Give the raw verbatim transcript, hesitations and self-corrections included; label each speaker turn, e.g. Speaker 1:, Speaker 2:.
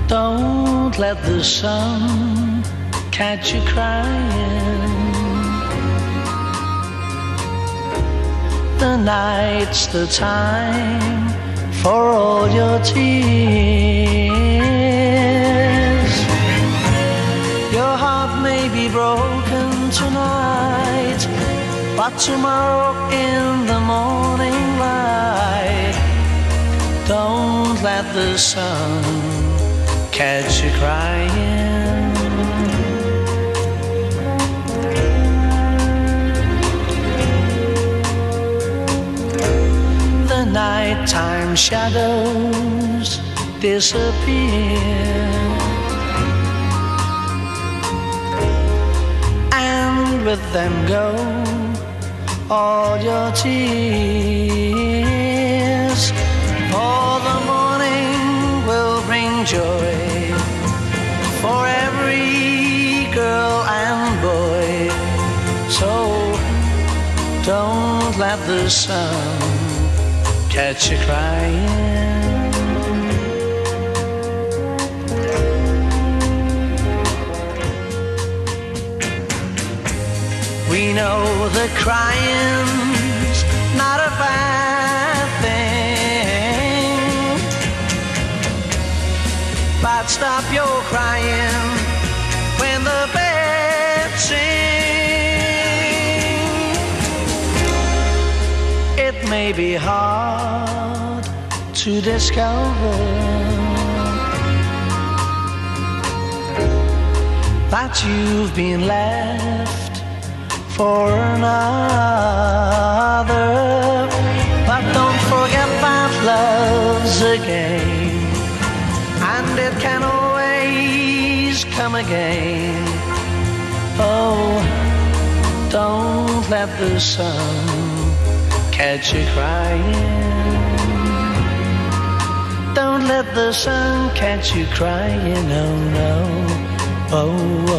Speaker 1: Don't let the sun catch you crying. The night's the time for all your tears. Your heart may be broken tonight, but tomorrow in the morning light, don't let the sun catch you crying. The nighttime shadows disappear, and with them go all your tears. For the morning will bring joy for every girl and boy. So don't let the sun catch you crying. We know that crying's not a bad thing, but stop your crying when the birds sing. It may be hard to discover that you've been left for another, but don't forget that love's a game, and it can always come again. Oh, don't let the sun catch you crying. Don't let the sun catch you crying, oh no, oh, oh.